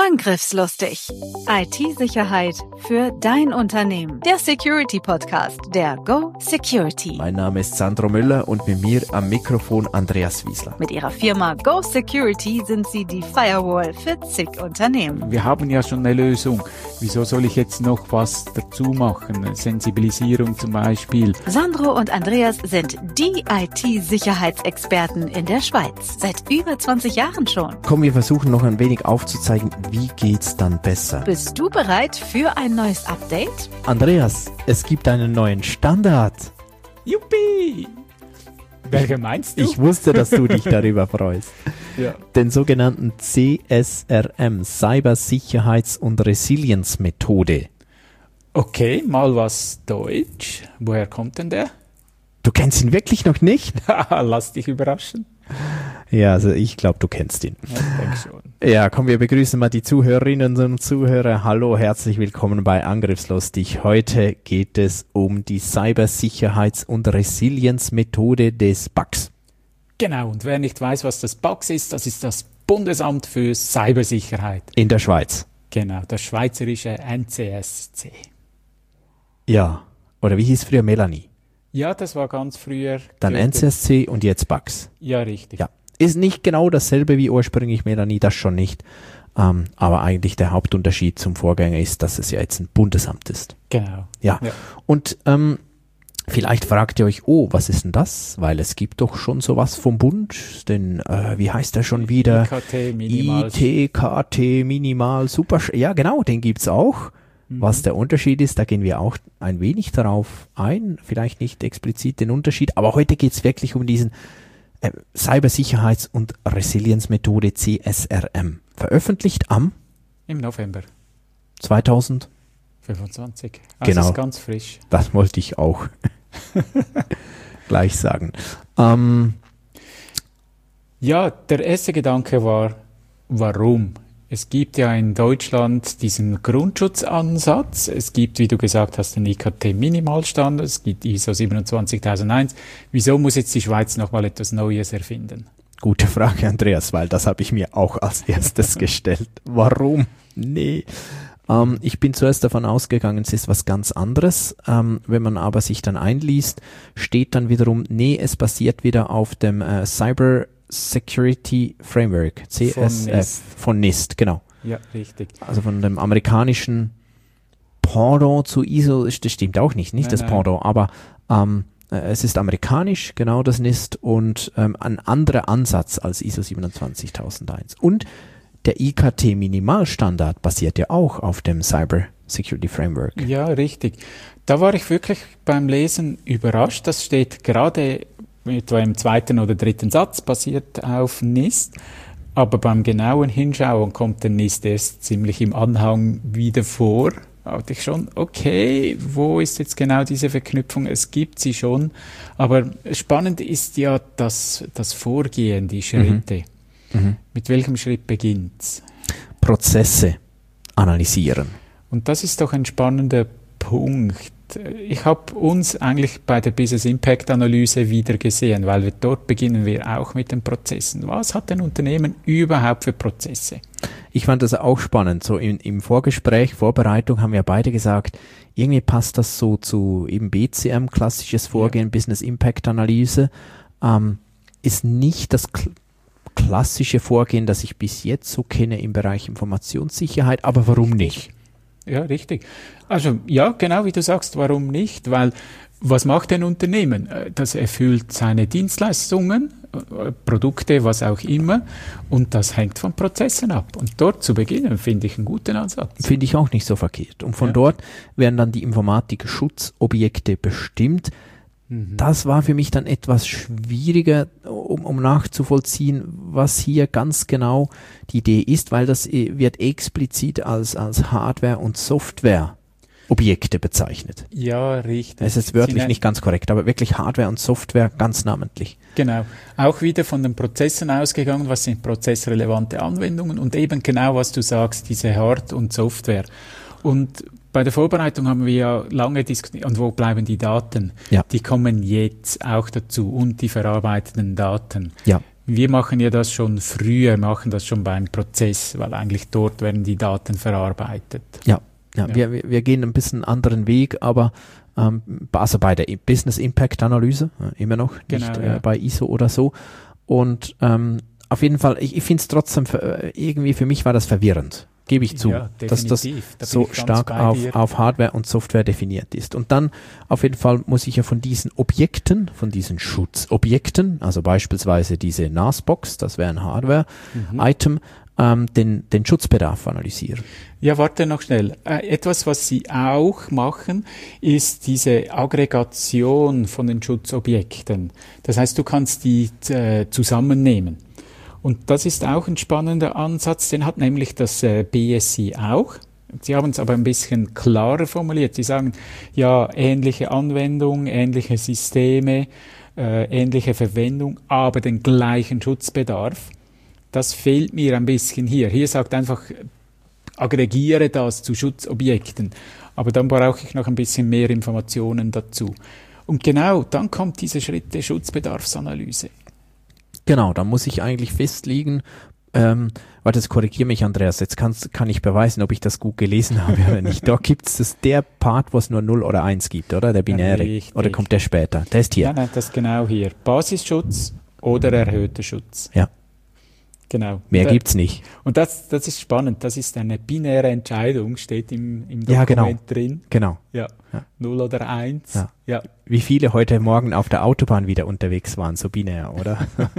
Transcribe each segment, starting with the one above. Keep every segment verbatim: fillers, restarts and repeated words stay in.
Angriffslustig. I T-Sicherheit für dein Unternehmen. Der Security-Podcast der Go Security. Mein Name ist Sandro Müller und mit mir am Mikrofon Andreas Wiesler. Mit ihrer Firma Go Security sind sie die Firewall für zig Unternehmen. Wir haben ja schon eine Lösung. Wieso soll ich jetzt noch was dazu machen? Sensibilisierung zum Beispiel. Sandro und Andreas sind die I T-Sicherheitsexperten in der Schweiz. Seit über zwanzig Jahren schon. Komm, wir versuchen noch ein wenig aufzuzeigen, wie geht's dann besser. Bist du bereit für ein neues Update? Andreas, es gibt einen neuen Standard. Juppie! Welcher meinst du? Ich wusste, dass du dich darüber freust. Ja. Den sogenannten C S R M, Cybersicherheits- und Resilienzmethode. Okay, mal was Deutsch. Woher kommt denn der? Du kennst ihn wirklich noch nicht? Lass dich überraschen. Ja, also ich glaube, du kennst ihn. Ja, ich denke schon. Ja, komm, wir begrüßen mal die Zuhörerinnen und Zuhörer. Hallo, herzlich willkommen bei Angriffslustig. Heute geht es um die Cybersicherheits- und Resilienzmethode des B A X. Genau, und wer nicht weiß, was das B A X ist, das ist das Bundesamt für Cybersicherheit. In der Schweiz. Genau, das schweizerische N C S C. Ja, oder wie hieß früher Melanie? Ja, das war ganz früher. Dann N C S C und jetzt B A X. Ja, richtig. Ja. Ist nicht genau dasselbe wie ursprünglich Melanie, das schon nicht. Ähm, aber eigentlich der Hauptunterschied zum Vorgänger ist, dass es ja jetzt ein Bundesamt ist. Genau. Ja. ja. Und ähm, vielleicht fragt ihr euch, oh, was ist denn das? Weil es gibt doch schon sowas vom Bund, denn äh, wie heißt der schon wieder? I K T Minimal. I T K T Minimal Super. Ja, genau, den gibt's auch. Mhm. Was der Unterschied ist, da gehen wir auch ein wenig darauf ein. Vielleicht nicht explizit den Unterschied, aber heute geht's wirklich um diesen äh, Cybersicherheits- und Resilienzmethode C S R M. Veröffentlicht am? Im November. zweitausend fünfundzwanzig. Also genau. Ist ganz frisch. Das wollte ich auch gleich sagen. Ähm, ja, der erste Gedanke war, warum? Es gibt ja in Deutschland diesen Grundschutzansatz. Es gibt, wie du gesagt hast, den I K T-Minimalstandard. Es gibt I S O siebenundzwanzigtausendeins. Wieso muss jetzt die Schweiz nochmal etwas Neues erfinden? Gute Frage, Andreas, weil das habe ich mir auch als erstes gestellt. Warum? Nee. Ähm, ich bin zuerst davon ausgegangen, es ist was ganz anderes. Ähm, wenn man aber sich dann einliest, steht dann wiederum, nee, es basiert wieder auf dem äh, Cyber Security Framework, C S F, von NIST, genau. Ja, richtig. Also von dem amerikanischen Pendant zu I S O, das stimmt auch nicht, nicht nein, das nein. Pendant, aber ähm, es ist amerikanisch, genau das NIST, und ähm, ein anderer Ansatz als I S O siebenundzwanzigtausendeins. Und der I K T-Minimalstandard basiert ja auch auf dem Cyber Security Framework. Ja, richtig. Da war ich wirklich beim Lesen überrascht. Das steht gerade etwa im zweiten oder dritten Satz, basiert auf NIST. Aber beim genauen Hinschauen kommt der NIST erst ziemlich im Anhang wieder vor. Da dachte ich schon, okay, wo ist jetzt genau diese Verknüpfung? Es gibt sie schon. Aber spannend ist ja das, das Vorgehen, die Schritte. Mhm. Mhm. Mit welchem Schritt beginnt's? Prozesse analysieren. Und das ist doch ein spannender Punkt. Ich habe uns eigentlich bei der Business Impact Analyse wieder gesehen, weil wir dort beginnen wir auch mit den Prozessen. Was hat ein Unternehmen überhaupt für Prozesse? Ich fand das auch spannend. So in, im Vorgespräch, Vorbereitung haben wir beide gesagt, irgendwie passt das so zu eben B C M, klassisches Vorgehen, ja. Business Impact Analyse, ähm, ist nicht das kl- klassische Vorgehen, das ich bis jetzt so kenne im Bereich Informationssicherheit, aber warum nicht? Ja, richtig. Also ja, genau wie du sagst, warum nicht? Weil was macht ein Unternehmen? Das erfüllt seine Dienstleistungen, Produkte, was auch immer, und das hängt von Prozessen ab. Und dort zu beginnen, finde ich einen guten Ansatz. Finde ich auch nicht so verkehrt. Und von ja. dort werden dann die Informatik-Schutzobjekte bestimmt. Mhm. Das war für mich dann etwas schwieriger, um, um nachzuvollziehen, was hier ganz genau die Idee ist, weil das wird explizit als, als Hardware- und Software-Objekte bezeichnet. Ja, richtig. Es ist wörtlich nicht ganz korrekt, aber wirklich Hardware und Software ganz namentlich. Genau. Auch wieder von den Prozessen ausgegangen, was sind prozessrelevante Anwendungen und eben genau, was du sagst, diese Hard- und Software. Und bei der Vorbereitung haben wir ja lange diskutiert, und wo bleiben die Daten? Ja. Die kommen jetzt auch dazu und die verarbeiteten Daten. Ja. Wir machen ja das schon früher, machen das schon beim Prozess, weil eigentlich dort werden die Daten verarbeitet. Ja, ja, Ja. Wir, wir wir gehen ein bisschen einen anderen Weg, aber ähm, also bei der Business Impact Analyse, äh, immer noch, Genau, nicht ja. äh, bei I S O oder so. Und ähm, auf jeden Fall, ich, ich finde es trotzdem, für, irgendwie für mich war das verwirrend, gebe ich zu, Ja, dass das definitiv. Da bin so ich ganz stark bei auf, dir. auf Hardware und Software definiert ist. Und dann auf jeden Fall muss ich ja von diesen Objekten, von diesen Schutzobjekten, also beispielsweise diese N A S-Box, das wäre ein Hardware-Item, ähm, den, den Schutzbedarf analysieren. Ja, warte noch schnell. Äh, etwas, was Sie auch machen, ist diese Aggregation von den Schutzobjekten. Das heißt, du kannst die äh, zusammennehmen. Und das ist auch ein spannender Ansatz, den hat nämlich das äh, B S I auch. Sie haben es aber ein bisschen klarer formuliert. Sie sagen, ja, ähnliche Anwendung, ähnliche Systeme, äh, ähnliche Verwendung, aber den gleichen Schutzbedarf. Das fehlt mir ein bisschen hier. Hier sagt einfach, aggregiere das zu Schutzobjekten. Aber dann brauche ich noch ein bisschen mehr Informationen dazu. Und genau, dann kommt dieser Schritt der Schutzbedarfsanalyse. Genau, da muss ich eigentlich festlegen, ähm, warte, jetzt korrigiere mich, Andreas, jetzt kannst, kann ich beweisen, ob ich das gut gelesen habe oder nicht. Da gibt es das, der Part, wo es nur null oder eins gibt, oder? Der binäre. Richtig. Oder kommt der später? Der ist hier. Ja, nein, das ist genau hier. Basisschutz oder erhöhter Schutz. Ja. Genau. Mehr und, gibt's nicht. Und das, das ist spannend. Das ist eine binäre Entscheidung, steht im, im Dokument Ja, genau. drin. Genau. Ja. Ja. Null oder eins. Ja. Ja. Wie viele heute Morgen auf der Autobahn wieder unterwegs waren, so binär, oder?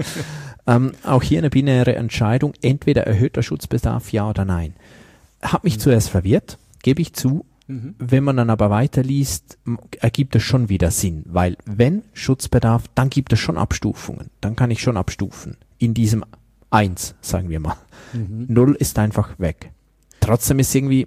ähm, auch hier eine binäre Entscheidung, entweder erhöhter Schutzbedarf, ja oder nein. Hat mich Mhm. zuerst verwirrt, gebe ich zu. Mhm. Wenn man dann aber weiterliest, m- ergibt es schon wieder Sinn, weil wenn Schutzbedarf, dann gibt es schon Abstufungen. Dann kann ich schon abstufen. In diesem eins, sagen wir mal. Mhm. null ist einfach weg. Trotzdem ist irgendwie,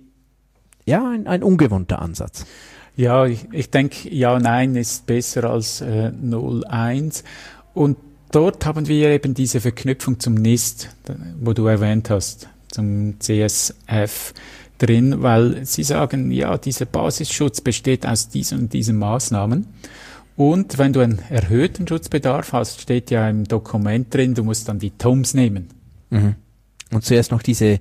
ja, ein, ein ungewohnter Ansatz. Ja, ich, ich denke, ja, nein ist besser als äh, null, eins. Und dort haben wir eben diese Verknüpfung zum N I S T, da- wo du erwähnt hast, zum C S F drin, weil sie sagen, ja, dieser Basisschutz besteht aus diesen und diesen Maßnahmen. Und wenn du einen erhöhten Schutzbedarf hast, steht ja im Dokument drin, du musst dann die T O M S nehmen. Mhm. Und zuerst noch diese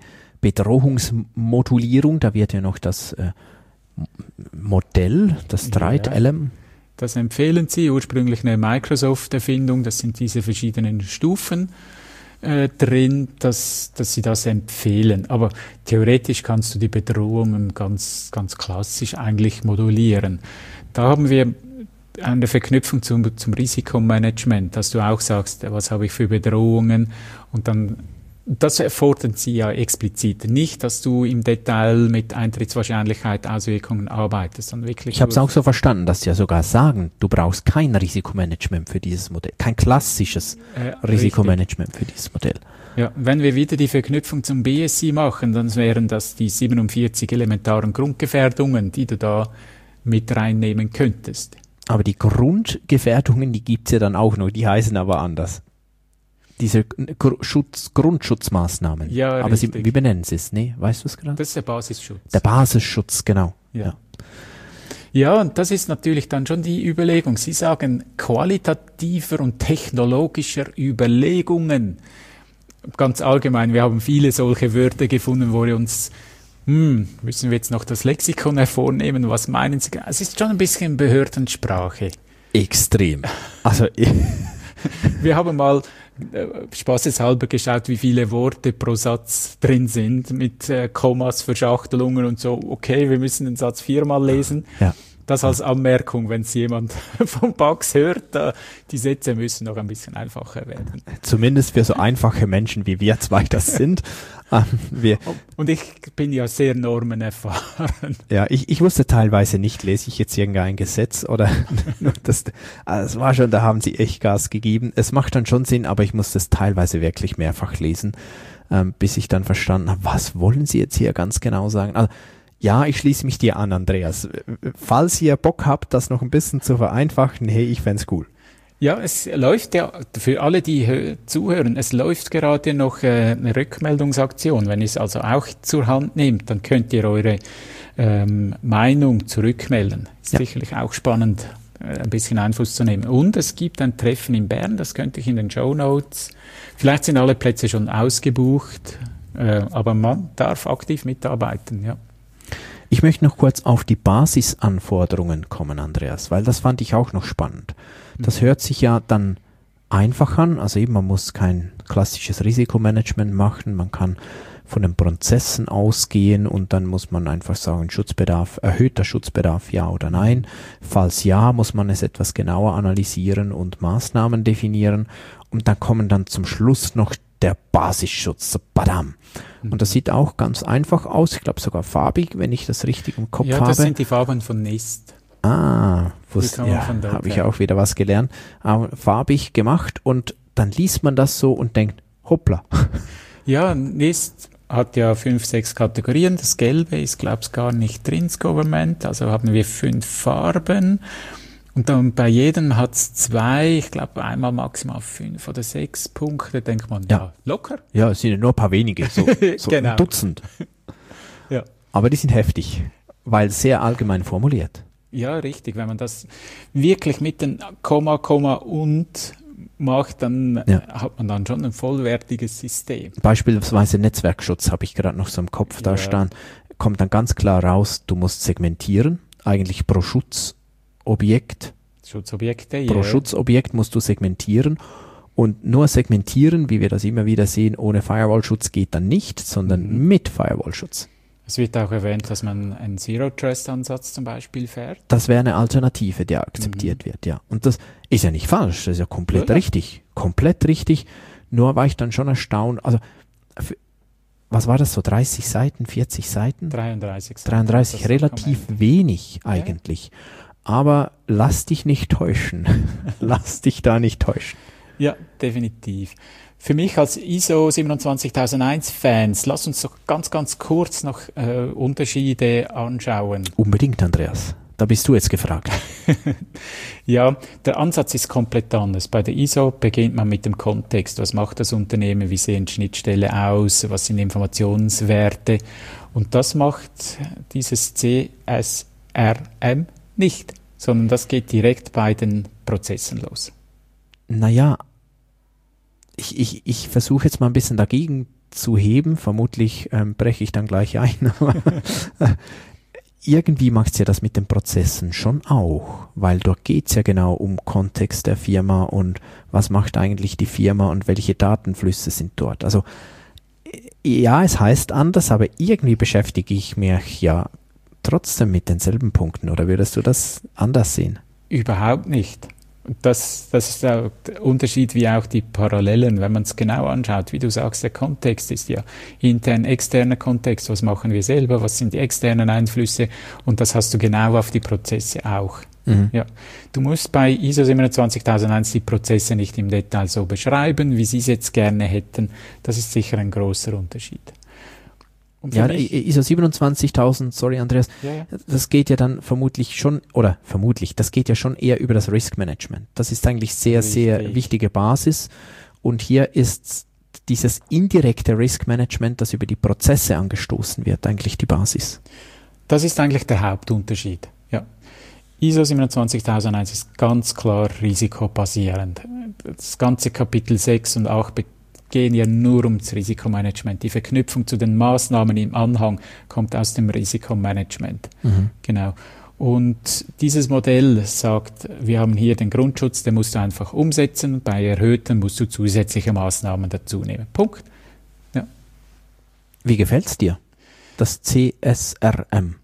Bedrohungsmodulierung, da wird ja noch das äh, M- Modell, das Threat Ja. Element. Das empfehlen sie, ursprünglich eine Microsoft-Erfindung, das sind diese verschiedenen Stufen äh, drin, dass, dass sie das empfehlen. Aber theoretisch kannst du die Bedrohungen ganz, ganz klassisch eigentlich modulieren. Da haben wir eine Verknüpfung zum, zum Risikomanagement, dass du auch sagst, was habe ich für Bedrohungen, und dann das erfordern sie ja explizit. Nicht, dass du im Detail mit Eintrittswahrscheinlichkeit, Auswirkungen arbeitest, sondern wirklich. Ich habe es auch so verstanden, dass sie ja sogar sagen, du brauchst kein Risikomanagement für dieses Modell, kein klassisches äh, Risikomanagement für dieses Modell. Ja, wenn wir wieder die Verknüpfung zum B S I machen, dann wären das die siebenundvierzig elementaren Grundgefährdungen, die du da mit reinnehmen könntest. Aber die Grundgefährdungen, die gibt's ja dann auch noch, die heißen aber anders. Diese Gr- Schutz, Grundschutzmaßnahmen. Ja, aber sie, richtig. wie benennen sie es? Nee, weißt du es gerade? Das ist der Basisschutz. Der Basisschutz, genau. Ja. Ja, und das ist natürlich dann schon die Überlegung. Sie sagen qualitativer und technologischer Überlegungen. Ganz allgemein, wir haben viele solche Wörter gefunden, wo wir uns, hm, müssen wir jetzt noch das Lexikon hervornehmen, was meinen Sie? Es ist schon ein bisschen Behördensprache. Extrem. Also, Wir haben mal äh, spaßeshalber geschaut, wie viele Worte pro Satz drin sind, mit äh, Kommas, Verschachtelungen und so. Okay, wir müssen den Satz viermal lesen. ja. Das als Anmerkung, wenn es jemand vom Bugs hört, äh, die Sätze müssen noch ein bisschen einfacher werden. Zumindest für so einfache Menschen wie wir zwei das sind. Ähm, wir, Und ich bin ja sehr normenerfahren. ja, ich, ich wusste teilweise nicht, lese ich jetzt irgendein Gesetz oder das, also es war schon, da haben sie echt Gas gegeben. Es macht dann schon Sinn, aber ich musste es teilweise wirklich mehrfach lesen, ähm, bis ich dann verstanden habe, was wollen sie jetzt hier ganz genau sagen. Also, ja, ich schließe mich dir an, Andreas. Falls ihr Bock habt, das noch ein bisschen zu vereinfachen, hey, ich fänd's cool. Ja, es läuft ja, für alle, die hö- zuhören, es läuft gerade noch äh, eine Rückmeldungsaktion. Wenn ihr es also auch zur Hand nehmt, dann könnt ihr eure ähm, Meinung zurückmelden. Ist Ja. sicherlich auch spannend, ein bisschen Einfluss zu nehmen. Und es gibt ein Treffen in Bern, das könnte ich in den Shownotes. Vielleicht sind alle Plätze schon ausgebucht, äh, aber man darf aktiv mitarbeiten, ja. Ich möchte noch kurz auf die Basisanforderungen kommen, Andreas, weil das fand ich auch noch spannend. Das hört sich ja dann einfach an, also eben, man muss kein klassisches Risikomanagement machen, man kann von den Prozessen ausgehen und dann muss man einfach sagen, Schutzbedarf, erhöhter Schutzbedarf, ja oder nein. Falls ja, muss man es etwas genauer analysieren und Maßnahmen definieren und dann kommen dann zum Schluss noch der Basisschutz, so badam. Und das sieht auch ganz einfach aus, ich glaube sogar farbig, wenn ich das richtig im Kopf habe. Ja, das habe. sind die Farben von NIST. Ah, wusste, ja, habe ich auch wieder was gelernt. Aber farbig gemacht und dann liest man das so und denkt, hoppla. Ja, NIST hat ja fünf, sechs Kategorien. Das Gelbe ist, glaube ich, gar nicht drin, das Government. Also haben wir fünf Farben. Und dann bei jedem hat es zwei, ich glaube einmal maximal fünf oder sechs Punkte, denkt man, ja, ja locker. Ja, es sind ja nur ein paar wenige, so, so genau. ein Dutzend. Ja. Aber die sind heftig, weil sehr allgemein formuliert. Ja, richtig. Wenn man das wirklich mit den Komma, Komma und macht, dann ja. hat man dann schon ein vollwertiges System. Beispielsweise Netzwerkschutz habe ich gerade noch so im Kopf da ja. stehen. Kommt dann ganz klar raus, du musst segmentieren, eigentlich pro Schutzobjekt. Schutzobjekte, Pro ja. Schutzobjekt musst du segmentieren und nur segmentieren, wie wir das immer wieder sehen, ohne Firewall-Schutz geht dann nicht, sondern mhm. mit Firewall-Schutz. Es wird auch erwähnt, dass man einen Zero-Trust-Ansatz zum Beispiel fährt. Das wäre eine Alternative, die akzeptiert mhm. wird, ja. Und das ist ja nicht falsch, das ist ja komplett ja, richtig. Komplett richtig. Nur war ich dann schon erstaunt, also, für, was war das so, dreißig Seiten, vierzig Seiten? dreiunddreißig Seiten. dreiunddreißig, relativ wenig eigentlich. Ja. Aber lass dich nicht täuschen. Lass dich da nicht täuschen. Ja, definitiv. Für mich als I S O siebenundzwanzigtausendeins Fans, lass uns doch ganz, ganz kurz noch äh, Unterschiede anschauen. Unbedingt, Andreas. Da bist du jetzt gefragt. Ja, der Ansatz ist komplett anders. Bei der I S O beginnt man mit dem Kontext. Was macht das Unternehmen? Wie sehen Schnittstellen aus? Was sind Informationswerte? Und das macht dieses C S R M nicht, sondern das geht direkt bei den Prozessen los. Naja, ich, ich, ich versuche jetzt mal ein bisschen dagegen zu heben. Vermutlich ähm, breche ich dann gleich ein. Irgendwie macht es ja das mit den Prozessen schon auch, weil dort geht es ja genau um Kontext der Firma und was macht eigentlich die Firma und welche Datenflüsse sind dort. Also ja, es heißt anders, aber irgendwie beschäftige ich mich ja trotzdem mit denselben Punkten, oder würdest du das anders sehen? Überhaupt nicht. Das, das ist der Unterschied wie auch die Parallelen, wenn man es genau anschaut. Wie du sagst, der Kontext ist ja intern, externer Kontext. Was machen wir selber? Was sind die externen Einflüsse? Und das hast du genau auf die Prozesse auch. Mhm. Ja. Du musst bei I S O siebenundzwanzigtausendeins die Prozesse nicht im Detail so beschreiben, wie sie es jetzt gerne hätten. Das ist sicher ein großer Unterschied. Ja, I S O siebenundzwanzigtausend, sorry Andreas, ja, ja. das geht ja dann vermutlich schon, oder vermutlich, das geht ja schon eher über das Risk Management. Das ist eigentlich sehr, Richtig. sehr wichtige Basis. Und hier ist dieses indirekte Risk Management, das über die Prozesse angestoßen wird, eigentlich die Basis. Das ist eigentlich der Hauptunterschied. Ja. I S O siebenundzwanzigtausendeins ist ganz klar risikobasierend. Das ganze Kapitel sechs und acht gehen ja nur ums Risikomanagement. Die Verknüpfung zu den Maßnahmen im Anhang kommt aus dem Risikomanagement. Mhm. Genau. Und dieses Modell sagt, wir haben hier den Grundschutz, den musst du einfach umsetzen. Bei erhöhten musst du zusätzliche Maßnahmen dazu nehmen. Punkt. Ja. Wie gefällt's dir, das C S R M?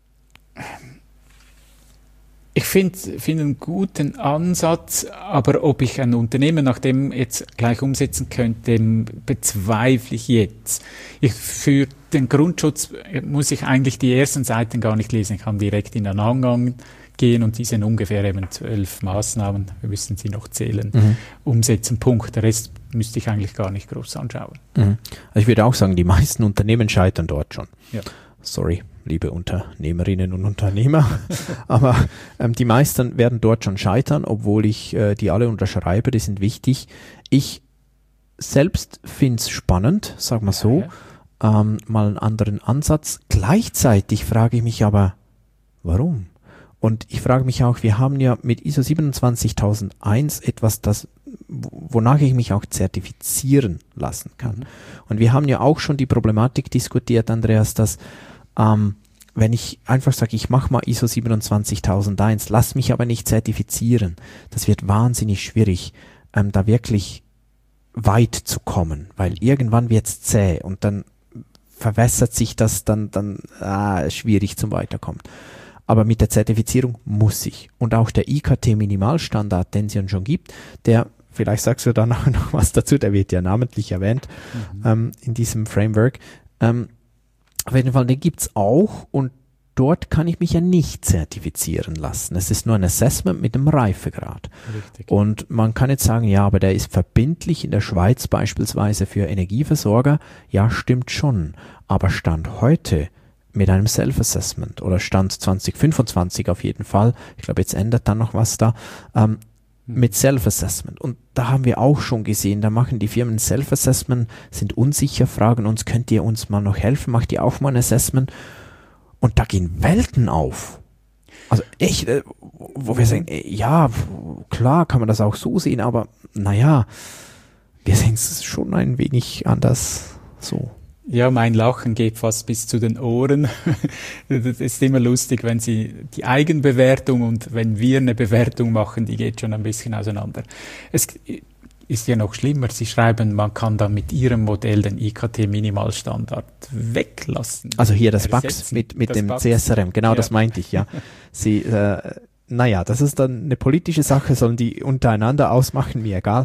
Ich finde find einen guten Ansatz, aber ob ich ein Unternehmen nach dem jetzt gleich umsetzen könnte, bezweifle ich jetzt. Ich, für den Grundschutz muss ich eigentlich die ersten Seiten gar nicht lesen. Ich kann direkt in den Anhang gehen und diese ungefähr eben zwölf Maßnahmen, wir müssen sie noch zählen, mhm. umsetzen. Punkt. Der Rest müsste ich eigentlich gar nicht groß anschauen. Mhm. Also ich würde auch sagen, die meisten Unternehmen scheitern dort schon. Ja. Sorry, liebe Unternehmerinnen und Unternehmer, aber ähm, die meisten werden dort schon scheitern, obwohl ich äh, die alle unterschreibe, die sind wichtig. Ich selbst finde es spannend, sag mal so, ja, ja. Ähm, mal einen anderen Ansatz. Gleichzeitig frage ich mich aber, warum? Und ich frage mich auch, wir haben ja mit I S O siebenundzwanzigtausendeins etwas, das, wonach ich mich auch zertifizieren lassen kann. Mhm. Und wir haben ja auch schon die Problematik diskutiert, Andreas, dass ähm, wenn ich einfach sage, ich mache mal I S O siebenundzwanzigtausendeins, lass mich aber nicht zertifizieren, das wird wahnsinnig schwierig, ähm, da wirklich weit zu kommen, weil irgendwann wird's zäh und dann verwässert sich das dann, dann ah, schwierig zum Weiterkommen. Aber mit der Zertifizierung muss ich. Und auch der I K T-Minimalstandard, den es ja schon gibt, der, vielleicht sagst du da noch, noch was dazu, der wird ja namentlich erwähnt mhm. ähm, in diesem Framework. Ähm, auf jeden Fall, den gibt's auch und dort kann ich mich ja nicht zertifizieren lassen. Es ist nur ein Assessment mit einem Reifegrad. Richtig. Und man kann jetzt sagen, ja, aber der ist verbindlich in der Schweiz beispielsweise für Energieversorger. Ja, stimmt schon. Aber Stand heute mit einem Self-Assessment oder Stand zwanzig fünfundzwanzig auf jeden Fall, ich glaube, jetzt ändert dann noch was da, ähm, mit Self-Assessment. Und da haben wir auch schon gesehen, da machen die Firmen Self-Assessment, sind unsicher, fragen uns, könnt ihr uns mal noch helfen, macht ihr auch mal ein Assessment? Und da gehen Welten auf. Also echt, äh, wo wir sagen, äh, ja, klar kann man das auch so sehen, aber naja, wir sehen es schon ein wenig anders so. Ja, mein Lachen geht fast bis zu den Ohren. Das ist immer lustig, wenn Sie die Eigenbewertung und wenn wir eine Bewertung machen, die geht schon ein bisschen auseinander. Es ist ja noch schlimmer, Sie schreiben, man kann dann mit Ihrem Modell den I K T-Minimalstandard weglassen. Also hier das B A X mit, mit dem B A X. C S R M, genau, ja. Das meinte ich, ja. Sie, äh, naja, das ist dann eine politische Sache, sollen die untereinander ausmachen, mir egal.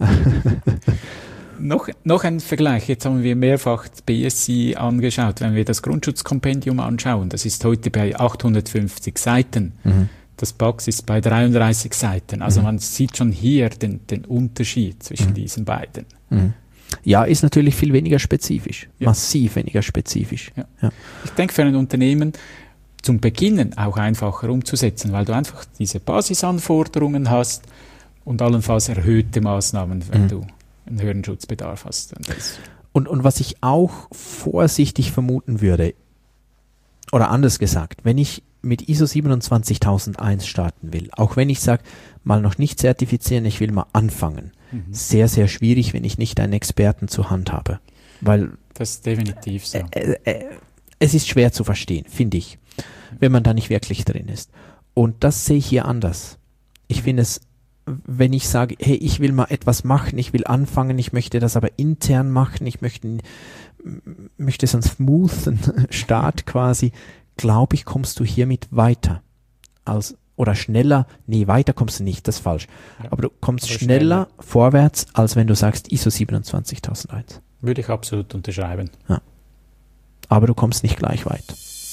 Noch, noch ein Vergleich. Jetzt haben wir mehrfach B S I angeschaut. Wenn wir das Grundschutzkompendium anschauen, das ist heute bei achthundertfünfzig Seiten. Mhm. Das B A X ist bei dreiunddreißig Seiten. Also mhm. man sieht schon hier den, den Unterschied zwischen mhm. diesen beiden. Mhm. Ja, ist natürlich viel weniger spezifisch. Ja. Massiv weniger spezifisch. Ja. Ja. Ich denke, für ein Unternehmen zum Beginnen auch einfacher umzusetzen, weil du einfach diese Basisanforderungen hast und allenfalls erhöhte Maßnahmen, wenn mhm. du einen höheren Schutzbedarf hast. Und, und, und was ich auch vorsichtig vermuten würde, oder anders gesagt, wenn ich mit I S O siebenundzwanzigtausendeins starten will, auch wenn ich sage, mal noch nicht zertifizieren, ich will mal anfangen, mhm. sehr, sehr schwierig, wenn ich nicht einen Experten zur Hand habe. Weil das ist definitiv so. Äh, äh, es ist schwer zu verstehen, finde ich, wenn man da nicht wirklich drin ist. Und das sehe ich hier anders. Ich finde es, wenn ich sage, hey, ich will mal etwas machen, ich will anfangen, ich möchte das aber intern machen, ich möchte, möchte so einen smoothen Start quasi, glaube ich, kommst du hiermit weiter. Als, oder schneller, nee, weiter kommst du nicht, das ist falsch. Ja, aber du kommst aber schneller, schneller vorwärts, als wenn du sagst I S O siebenundzwanzigtausendeins. Würde ich absolut unterschreiben. Ja. Aber du kommst nicht gleich weit.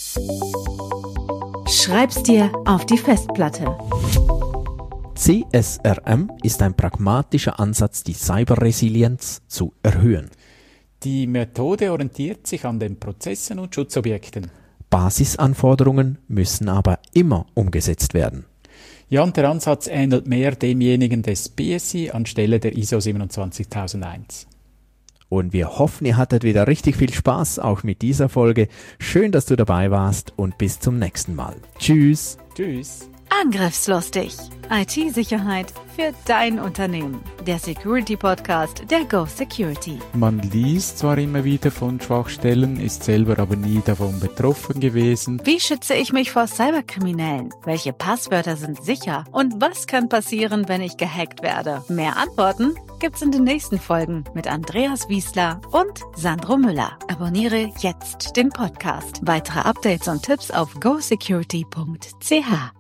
Schreib's dir auf die Festplatte. C S R M ist ein pragmatischer Ansatz, die Cyberresilienz zu erhöhen. Die Methode orientiert sich an den Prozessen und Schutzobjekten. Basisanforderungen müssen aber immer umgesetzt werden. Ja, und der Ansatz ähnelt mehr demjenigen des B S I anstelle der I S O siebenundzwanzigtausendeins. Und wir hoffen, ihr hattet wieder richtig viel Spaß, auch mit dieser Folge. Schön, dass du dabei warst und bis zum nächsten Mal. Tschüss. Tschüss. Angriffslustig. I T-Sicherheit für dein Unternehmen. Der Security-Podcast der Go Security. Man liest zwar immer wieder von Schwachstellen, ist selber aber nie davon betroffen gewesen. Wie schütze ich mich vor Cyberkriminellen? Welche Passwörter sind sicher? Und was kann passieren, wenn ich gehackt werde? Mehr Antworten gibt's in den nächsten Folgen mit Andreas Wiesler und Sandro Müller. Abonniere jetzt den Podcast. Weitere Updates und Tipps auf go security punkt c h.